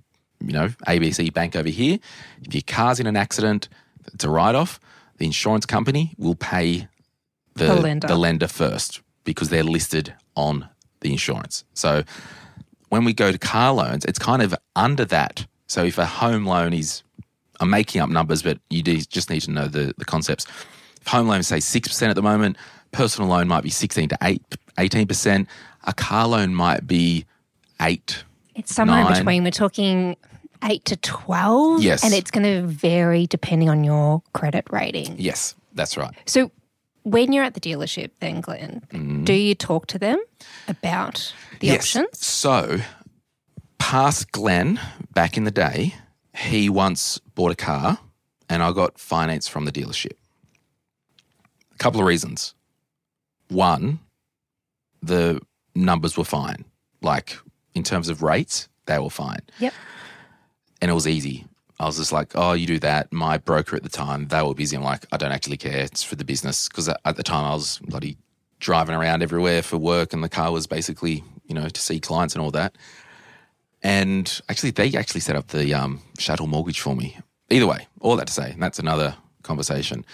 ABC Bank over here. If your car's in an accident, it's a write-off. The insurance company will pay the lender first because they're listed on the insurance. So when we go to car loans, it's kind of under that. So if a home loan is, I'm making up numbers, but you just need to know the concepts. If home loans say 6% at the moment, personal loan might be 16 to 18%. A car loan might be 8. It's somewhere 9. in between. We're talking 8 to 12. Yes. And it's going to vary depending on your credit rating. Yes, that's right. So when you're at the dealership then, Glenn, do you talk to them about the options? So past Glenn, back in the day, he once bought a car and I got finance from the dealership. A couple of reasons. One, the numbers were fine. Like in terms of rates, they were fine. Yep. And it was easy. I was just like, oh, you do that. My broker at the time, they were busy. I'm like, I don't actually care. It's for the business. Because at the time I was bloody driving around everywhere for work and the car was basically, to see clients and all that. And actually, they actually set up the shuttle mortgage for me. Either way, all that to say, and that's another conversation.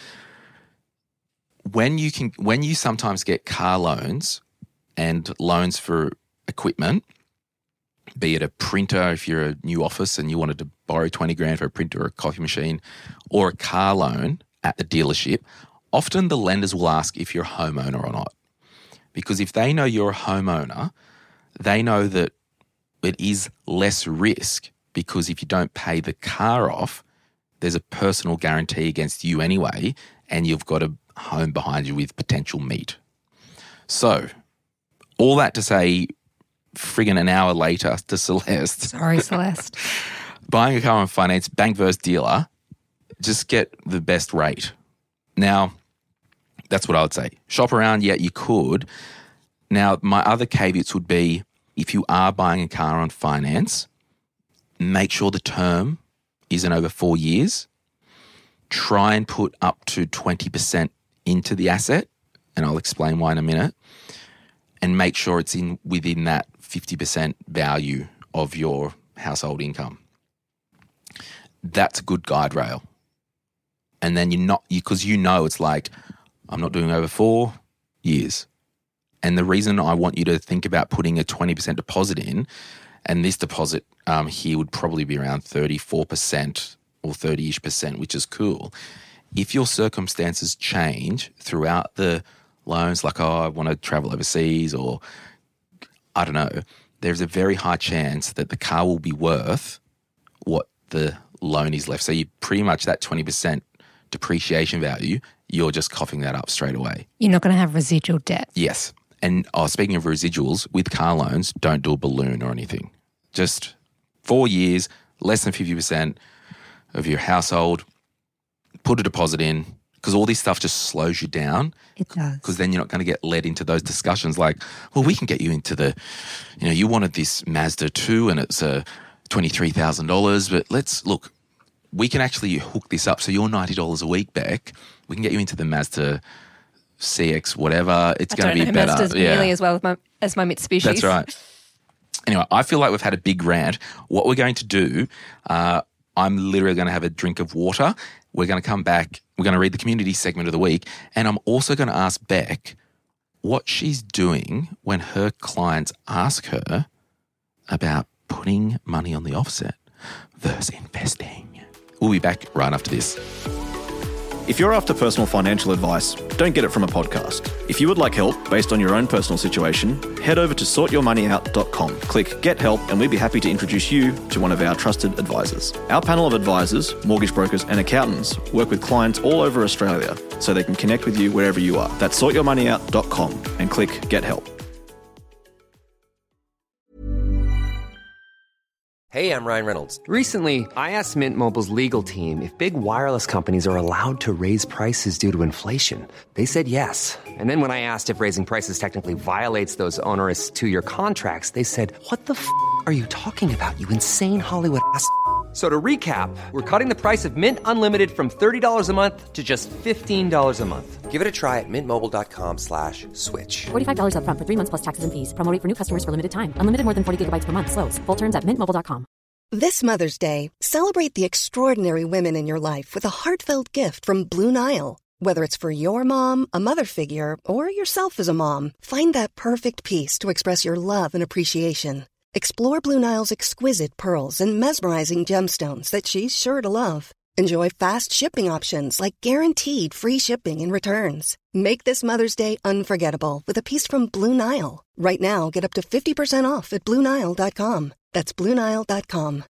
When you sometimes get car loans and loans for equipment, be it a printer if you're a new office and you wanted to borrow 20 grand for a printer or a coffee machine, or a car loan at the dealership, often the lenders will ask if you're a homeowner or not. Because if they know you're a homeowner, they know that it is less risk because if you don't pay the car off, there's a personal guarantee against you anyway, and you've got a home behind you with potential meat. So, all that to say, friggin' an hour later to Celeste. Sorry, Celeste. Buying a car on finance, bank versus dealer, just get the best rate. Now, that's what I would say. Shop around, yeah, you could. Now, my other caveats would be, if you are buying a car on finance, make sure the term isn't over 4 years. Try and put up to 20% into the asset, and I'll explain why in a minute. And make sure it's within that 50% value of your household income. That's a good guide rail. And then because it's like, I'm not doing over 4 years. And the reason I want you to think about putting a 20% deposit in, and this deposit here would probably be around 34% or 30-ish%, which is cool. If your circumstances change throughout the loans, like, I want to travel overseas or I don't know, there's a very high chance that the car will be worth what the loan is left. So you pretty much that 20% depreciation value, you're just coughing that up straight away. You're not going to have residual debt. Yes. And speaking of residuals, with car loans, don't do a balloon or anything. Just 4 years, less than 50% of your household, put a deposit in, because all this stuff just slows you down. It does. Because then you're not going to get led into those discussions like, well, we can get you into the, you wanted this Mazda 2 and it's $23,000, but we can actually hook this up. So you're $90 a week, Beck. We can get you into the Mazda CX, whatever. It's going to be better. Mazda's nearly as well as my Mitsubishi. That's right. Anyway, I feel like we've had a big rant. What we're going to do, I'm literally going to have a drink of water. We're going to come back. We're going to read the community segment of the week. And I'm also going to ask Beck what she's doing when her clients ask her about putting money on the offset versus investing. We'll be back right after this. If you're after personal financial advice, don't get it from a podcast. If you would like help based on your own personal situation, head over to sortyourmoneyout.com. Click Get Help and we'd be happy to introduce you to one of our trusted advisors. Our panel of advisors, mortgage brokers and accountants work with clients all over Australia so they can connect with you wherever you are. That's sortyourmoneyout.com and click Get Help. Hey, I'm Ryan Reynolds. Recently, I asked Mint Mobile's legal team if big wireless companies are allowed to raise prices due to inflation. They said yes. And then when I asked if raising prices technically violates those onerous two-year contracts, they said, "What the f*** are you talking about, you insane Hollywood ass?" So to recap, we're cutting the price of Mint Unlimited from $30 a month to just $15 a month. Give it a try at mintmobile.com/switch. $45 up front for 3 months plus taxes and fees. Promo rate for new customers for limited time. Unlimited more than 40 gigabytes per month. Slows full terms at mintmobile.com. This Mother's Day, celebrate the extraordinary women in your life with a heartfelt gift from Blue Nile. Whether it's for your mom, a mother figure, or yourself as a mom, find that perfect piece to express your love and appreciation. Explore Blue Nile's exquisite pearls and mesmerizing gemstones that she's sure to love. Enjoy fast shipping options like guaranteed free shipping and returns. Make this Mother's Day unforgettable with a piece from Blue Nile. Right now, get up to 50% off at BlueNile.com. That's BlueNile.com.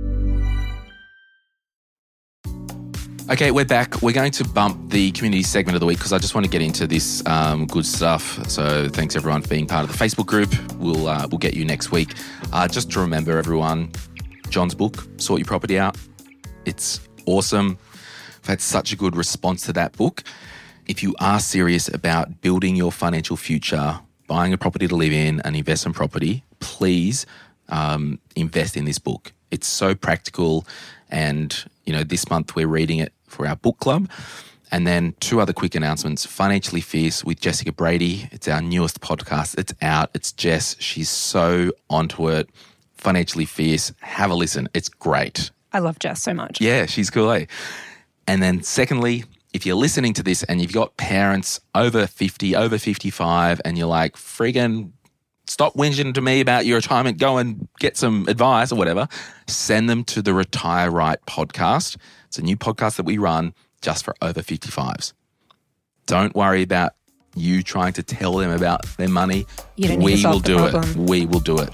Okay, we're back. We're going to bump the community segment of the week because I just want to get into this good stuff. So thanks everyone for being part of the Facebook group. We'll get you next week. Just to remember everyone, John's book, Sort Your Property Out. It's awesome. I've had such a good response to that book. If you are serious about building your financial future, buying a property to live in, an investment property, please invest in this book. It's so practical, and this month we're reading it for our book club. And then 2 other quick announcements. Financially Fierce with Jessica Brady. It's our newest podcast. It's out. It's Jess. She's so onto it. Financially Fierce. Have a listen. It's great. I love Jess so much. Yeah, she's cool, eh? And then secondly, if you're listening to this and you've got parents over 50, over 55, and you're like, friggin' stop whinging to me about your retirement, go and get some advice or whatever, send them to the Retire Right podcast. It's a new podcast that we run just for over 55s. Don't worry about you trying to tell them about their money. You don't need to solve the problem. It. We will do it.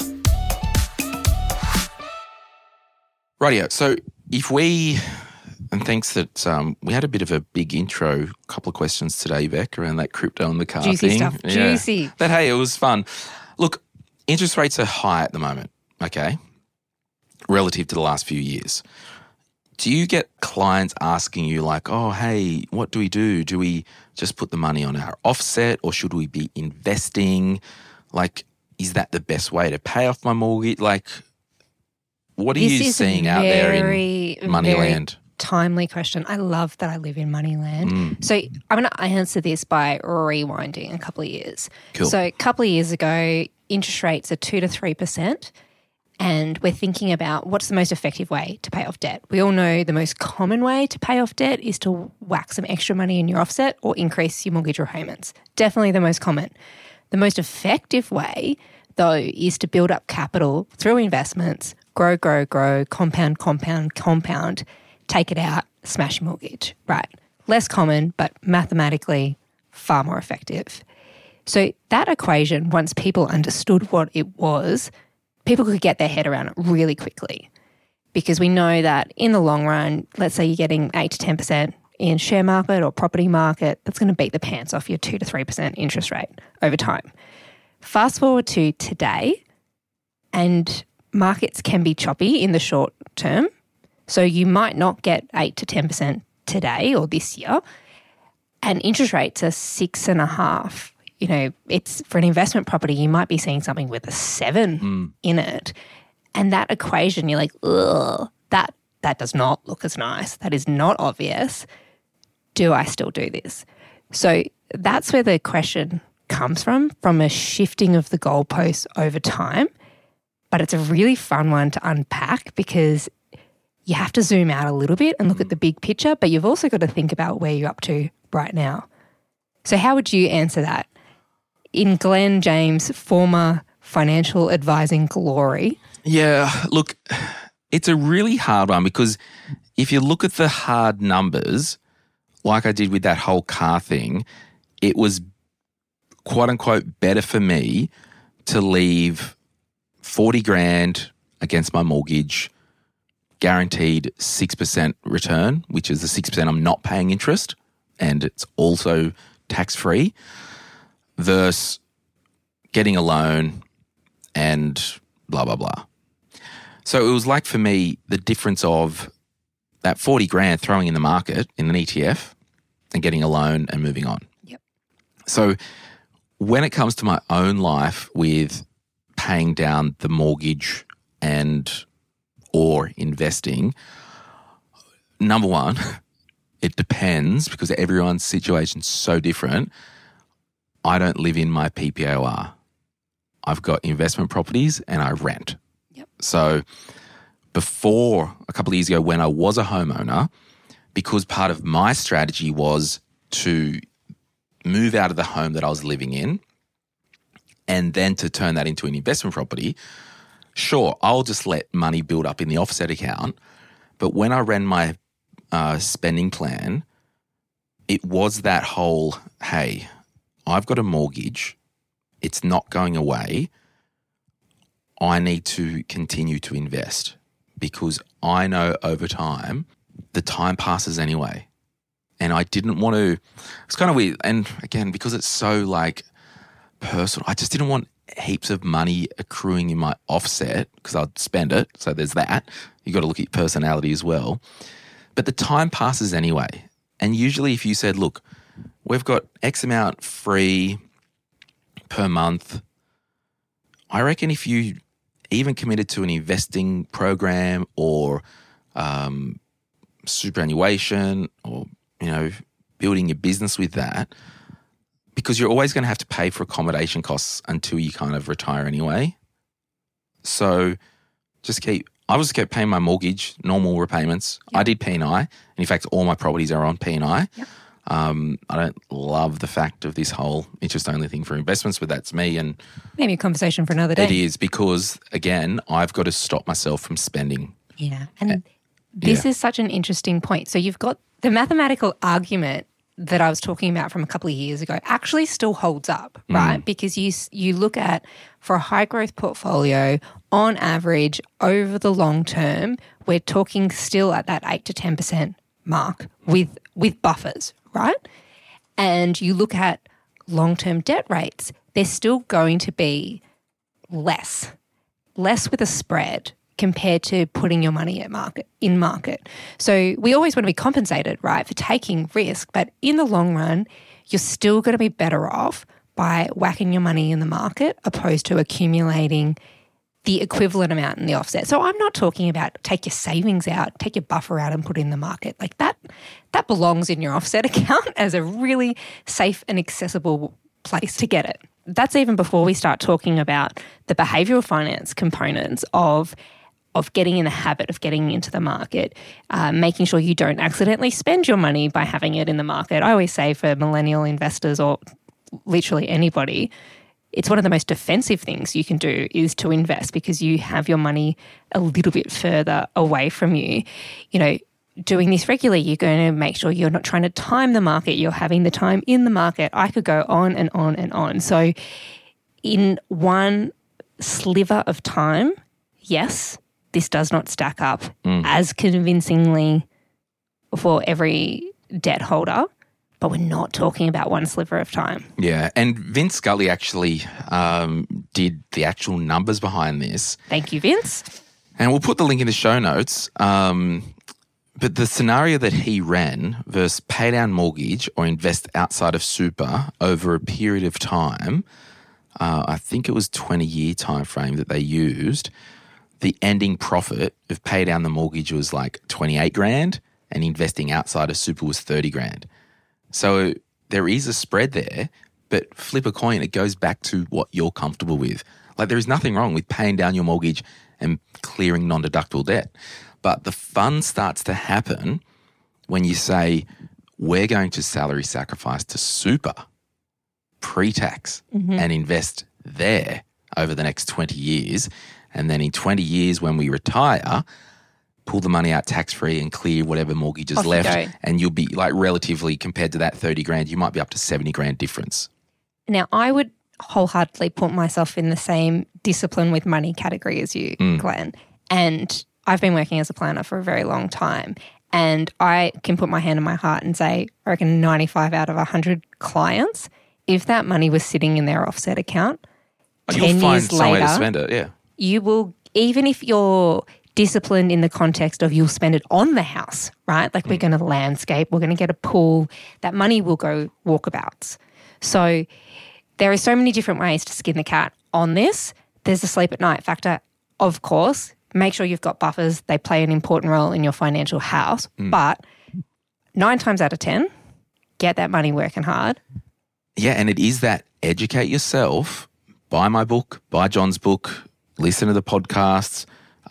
Rightio. So if we, and thanks that we had a bit of a big intro, a couple of questions today, Beck, around that crypto and the car Juicy thing. Stuff. Juicy. But hey, it was fun. Look, interest rates are high at the moment, okay, relative to the last few years. Do you get clients asking you like, oh, hey, what do we do? Do we just put the money on our offset or should we be investing? Like, is that the best way to pay off my mortgage? Like, what are you seeing out there in Moneyland? Timely question. I love that I live in Moneyland. So I'm going to answer this by rewinding a couple of years. Cool. So a couple of years ago, interest rates are 2 to 3%. And we're thinking about what's the most effective way to pay off debt. We all know the most common way to pay off debt is to whack some extra money in your offset or increase your mortgage repayments. Definitely the most common. The most effective way, though, is to build up capital through investments, grow, compound, take it out, smash your mortgage, right? Less common, but mathematically far more effective. So that equation, once people understood what it was, people could get their head around it really quickly, because we know that in the long run, let's say you're getting 8 to 10% in share market or property market, that's going to beat the pants off your 2 to 3% interest rate over time. Fast forward to today, and markets can be choppy in the short term. So you might not get 8 to 10% today or this year. And interest rates are 6.5%. You know, it's for an investment property, you might be seeing something with a 7 in it. And that equation, you're like, ugh, that does not look as nice. That is not obvious. Do I still do this? So that's where the question comes from a shifting of the goalposts over time. But it's a really fun one to unpack because you have to zoom out a little bit and look at the big picture, but you've also got to think about where you're up to right now. So how would you answer that? In Glenn James' former financial advising glory. Yeah, look, it's a really hard one because if you look at the hard numbers, like I did with that whole car thing, it was quote unquote better for me to leave 40 grand against my mortgage, guaranteed 6% return, which is the 6% I'm not paying interest, and it's also tax-free, versus getting a loan and blah, blah, blah. So it was like for me, the difference of that 40 grand throwing in the market in an ETF and getting a loan and moving on. Yep. So when it comes to my own life with paying down the mortgage and or investing, number one, it depends because everyone's situation's so different. I don't live in my PPOR. I've got investment properties and I rent. Yep. So before, a couple of years ago when I was a homeowner, because part of my strategy was to move out of the home that I was living in and then to turn that into an investment property, sure, I'll just let money build up in the offset account. But when I ran my spending plan, it was that whole, hey, I've got a mortgage. It's not going away. I need to continue to invest because I know over time the time passes anyway. And I didn't want to, it's kind of weird. And again, because it's so like personal, I just didn't want heaps of money accruing in my offset because I'd spend it. So there's that. You got to look at your personality as well. But the time passes anyway. And usually if you said, look, we've got X amount free per month, I reckon if you even committed to an investing program or superannuation or, you know, building your business with that, because you're always going to have to pay for accommodation costs until you kind of retire anyway. So I just kept paying my mortgage, normal repayments. Yep. I did P&I. And in fact, all my properties are on P&I. Yep. I don't love the fact of this whole interest-only thing for investments, but that's me. And maybe a conversation for another day. It is because, again, I've got to stop myself from spending. Yeah. And this is such an interesting point. So you've got the mathematical argument that I was talking about from a couple of years ago actually still holds up, right? Because you look at, for a high-growth portfolio, on average, over the long term, we're talking still at that 8 to 10% mark with buffers, right? And you look at long-term debt rates, they're still going to be less with a spread compared to putting your money in market. So we always want to be compensated, right, for taking risk, but in the long run, you're still going to be better off by whacking your money in the market opposed to accumulating the equivalent amount in the offset. So I'm not talking about take your savings out, take your buffer out and put it in the market. Like that belongs in your offset account as a really safe and accessible place to get it. That's even before we start talking about the behavioural finance components of getting in the habit of getting into the market, making sure you don't accidentally spend your money by having it in the market. I always say for millennial investors or literally anybody, it's one of the most defensive things you can do is to invest because you have your money a little bit further away from you. You know, doing this regularly, you're going to make sure you're not trying to time the market, you're having the time in the market. I could go on and on and on. So in one sliver of time, yes, this does not stack up as convincingly for every debt holder, but we're not talking about one sliver of time. Yeah, and Vince Scully actually did the actual numbers behind this. Thank you, Vince. And we'll put the link in the show notes. But the scenario that he ran versus pay down mortgage or invest outside of super over a period of time, I think it was 20-year time frame that they used, the ending profit of pay down the mortgage was like 28 grand and investing outside of super was 30 grand. So there is a spread there, but flip a coin, it goes back to what you're comfortable with. Like there is nothing wrong with paying down your mortgage and clearing non-deductible debt. But the fun starts to happen when you say, we're going to salary sacrifice to super pre-tax and invest there over the next 20 years. And then in 20 years when we retire, pull the money out tax-free and clear whatever mortgage is left. And you'll be like relatively compared to that 30 grand, you might be up to 70 grand difference. Now, I would wholeheartedly put myself in the same discipline with money category as you, Glenn. And I've been working as a planner for a very long time, and I can put my hand on my heart and say, I reckon 95 out of 100 clients, if that money was sitting in their offset account, 10 years later, to spend it, yeah. You will, even if you're disciplined in the context of you'll spend it on the house, right? Like we're going to landscape, we're going to get a pool, that money will go walkabouts. So there are so many different ways to skin the cat on this. There's the sleep at night factor, of course. Make sure you've got buffers. They play an important role in your financial house. But 9 times out of 10, get that money working hard. Yeah, and it is that educate yourself, buy my book, buy John's book, listen to the podcasts,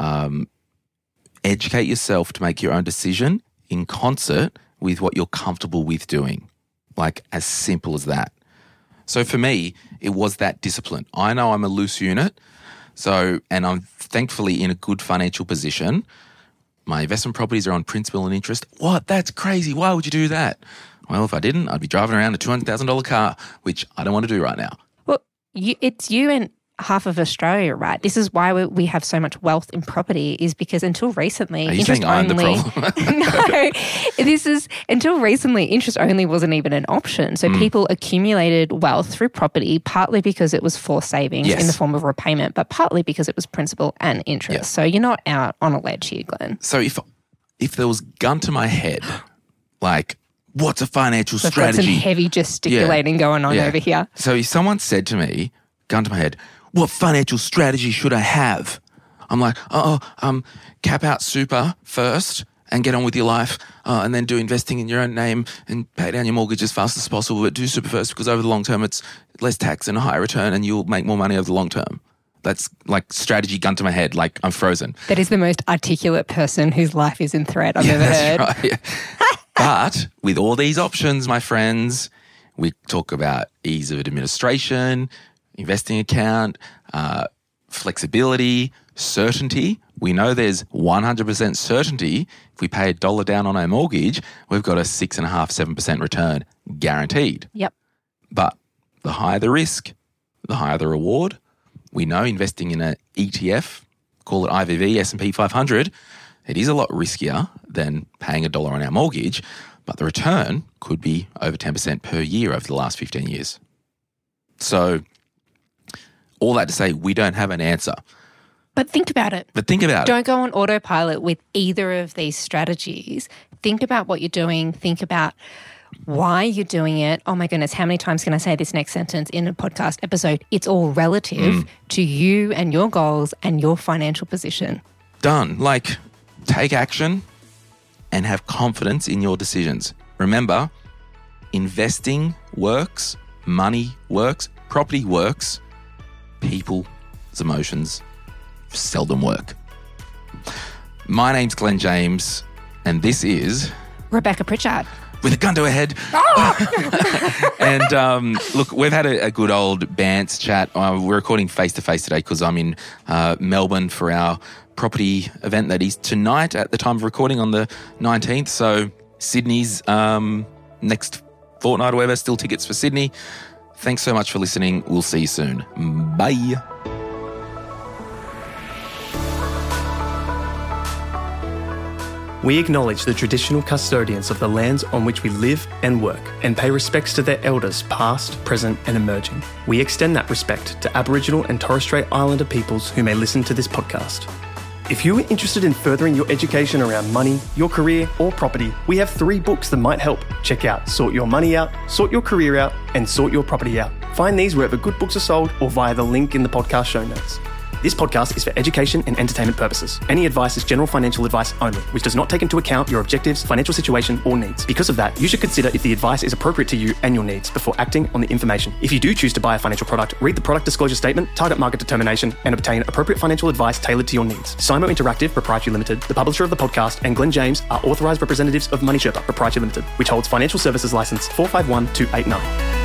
educate yourself to make your own decision in concert with what you're comfortable with doing. Like as simple as that. So for me, it was that discipline. I know I'm a loose unit. So, and I'm thankfully in a good financial position. My investment properties are on principal and interest. What? That's crazy. Why would you do that? Well, if I didn't, I'd be driving around a $200,000 car, which I don't want to do right now. Well, it's you and half of Australia, right? This is why we have so much wealth in property, is because until recently, Are you saying I'm the problem? No, until recently, interest only wasn't even an option. So people accumulated wealth through property, partly because it was forced savings in the form of repayment, but partly because it was principal and interest. Yes. So you're not out on a ledge here, Glenn. So if there was gun to my head, like, what's a financial strategy? Got some heavy gesticulating going on over here. So if someone said to me, gun to my head, what financial strategy should I have? I'm like, cap out super first and get on with your life, and then do investing in your own name and pay down your mortgage as fast as possible, but do super first because over the long term it's less tax and a higher return and you'll make more money over the long term. That's like strategy gun to my head, like I'm frozen. That is the most articulate person whose life is in threat I've ever heard. Right, yeah. But with all these options, my friends, we talk about ease of administration, investing account, flexibility, certainty. We know there's 100% certainty. If we pay $1 down on our mortgage, we've got a 6.5%, 7% return guaranteed. Yep. But the higher the risk, the higher the reward. We know investing in an ETF, call it IVV, S&P 500, it is a lot riskier than paying $1 on our mortgage, but the return could be over 10% per year over the last 15 years. So all that to say, we don't have an answer. But think about it. Don't go on autopilot with either of these strategies. Think about what you're doing. Think about why you're doing it. Oh my goodness, how many times can I say this next sentence in a podcast episode? It's all relative to you and your goals and your financial position. Done. Like, take action and have confidence in your decisions. Remember, investing works, money works, property works, people's emotions seldom work. My name's Glenn James, and this is Rebecca Pritchard. With a gun to her head. Oh! And look, we've had a good old Bants chat. We're recording face-to-face today because I'm in Melbourne for our property event that is tonight at the time of recording on the 19th. So Sydney's next fortnight or whatever, still tickets for Sydney. Thanks so much for listening. We'll see you soon. Bye. We acknowledge the traditional custodians of the lands on which we live and work and pay respects to their elders past, present and emerging. We extend that respect to Aboriginal and Torres Strait Islander peoples who may listen to this podcast. If you are interested in furthering your education around money, your career or property, we have 3 books that might help. Check out Sort Your Money Out, Sort Your Career Out and Sort Your Property Out. Find these wherever good books are sold or via the link in the podcast show notes. This podcast is for education and entertainment purposes. Any advice is general financial advice only, which does not take into account your objectives, financial situation, or needs. Because of that, you should consider if the advice is appropriate to you and your needs before acting on the information. If you do choose to buy a financial product, read the product disclosure statement, target market determination, and obtain appropriate financial advice tailored to your needs. Simo Interactive Proprietary Limited, the publisher of the podcast, and Glenn James are authorised representatives of Money Sherpa Proprietary Limited, which holds financial services license 451289.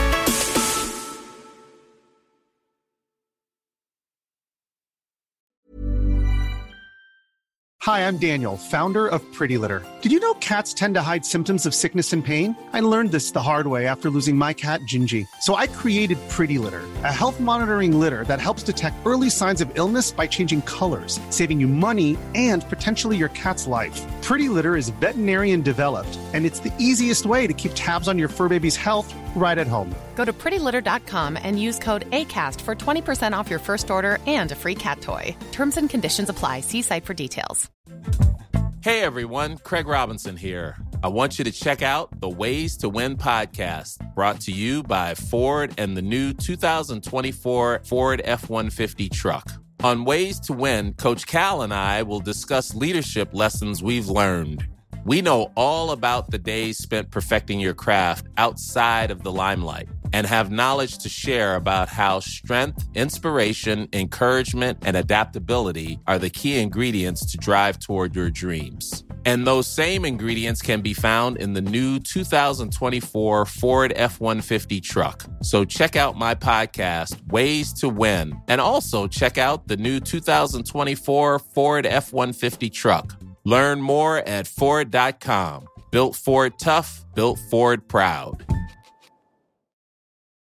Hi, I'm Daniel, founder of Pretty Litter. Did you know cats tend to hide symptoms of sickness and pain? I learned this the hard way after losing my cat, Gingy. So I created Pretty Litter, a health monitoring litter that helps detect early signs of illness by changing colors, saving you money and potentially your cat's life. Pretty Litter is veterinarian developed, and it's the easiest way to keep tabs on your fur baby's health right at home. Go to prettylitter.com and use code ACAST for 20% off your first order and a free cat toy. Terms and conditions apply. See site for details. Hey everyone, Craig Robinson here. I want you to check out the Ways to Win podcast, brought to you by Ford and the new 2024 Ford F-150 truck. On Ways to Win, Coach Cal and I will discuss leadership lessons we've learned. We know all about the days spent perfecting your craft outside of the limelight and have knowledge to share about how strength, inspiration, encouragement, and adaptability are the key ingredients to drive toward your dreams. And those same ingredients can be found in the new 2024 Ford F-150 truck. So check out my podcast, Ways to Win, and also check out the new 2024 Ford F-150 truck. Learn more at Ford.com. Built Ford tough, built Ford proud.